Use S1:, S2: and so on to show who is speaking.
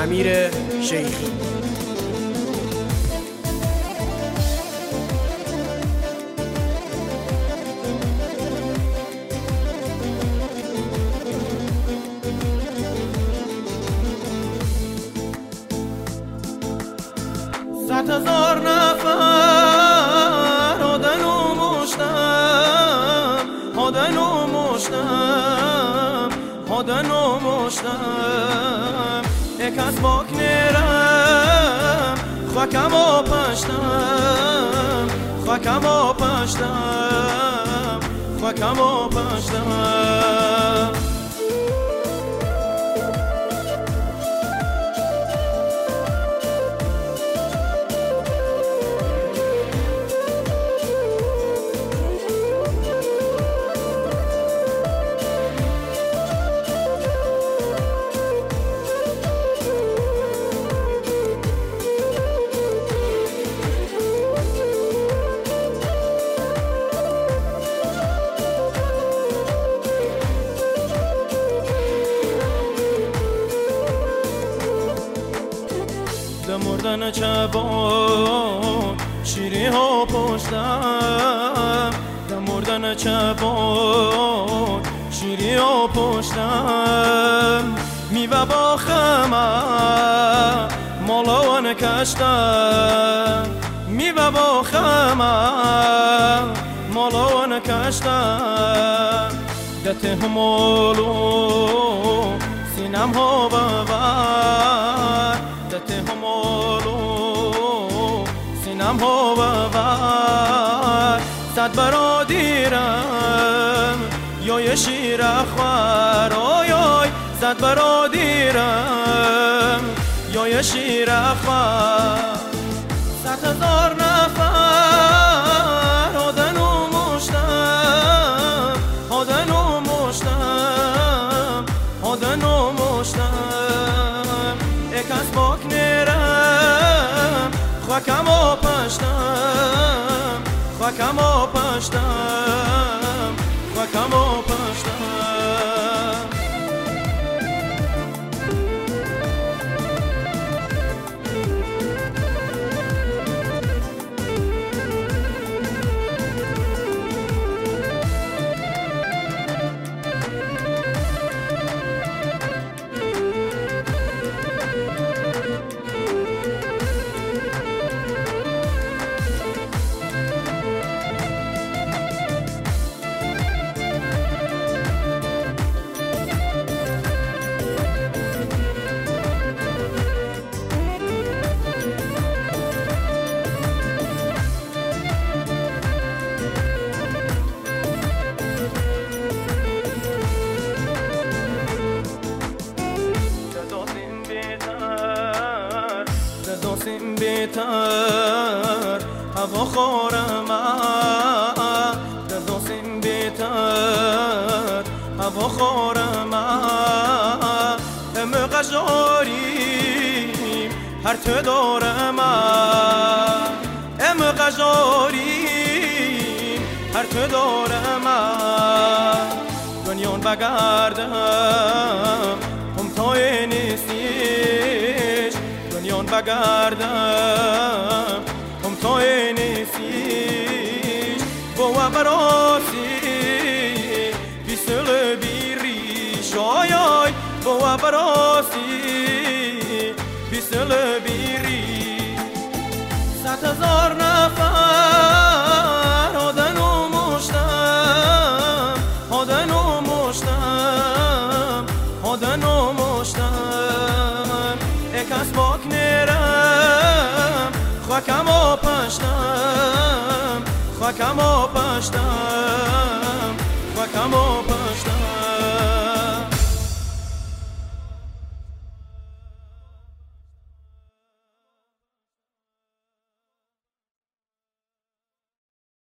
S1: امیر شیخی.
S2: صد هزار نفر آدنو مشتم، آدنو مشتم، آدنو مشتم. یک از باک نیرم خاکم و پشتم، خاکم و پشتم، خاکم و پشتم. مردن چبان شیری ها پشتم، مردن چبان شیری ها پشتم. میوه با خمر مالان کشتم، میوه با خمر مالان کشتم. دت همالو سینم ها ببر، دت همالو سینم ها ببر. صد برادیرم یا یه شیر اخور، آی آی صد برادیرم یا یه شیر اخور. صد هزار نفر آدنو مشتم، آدنو مشتم، آدنو مشتم. یک از باک نیرم خاکم و پشتم، خاکم و پشتم، خاکم و پشتم. داداسیم بیتر هوا خورم، داداسیم بیتر هوا خورم. ام قجاریم هر تو دارم، ام قجاریم هر تو دارم. دنیان بگردم هم تای نیستیش، دنیان بگردم هم تای نیستیش. با براسی بیسل بیریش، آی آی با براسی بیسل بیریش. صد هزار نفر آدنو مشتم، آدنو مشتم، آدنو مشتم. یک از باک نیرم خاکم و پشتم، خاکم و پشتم، خاکم و پشتم.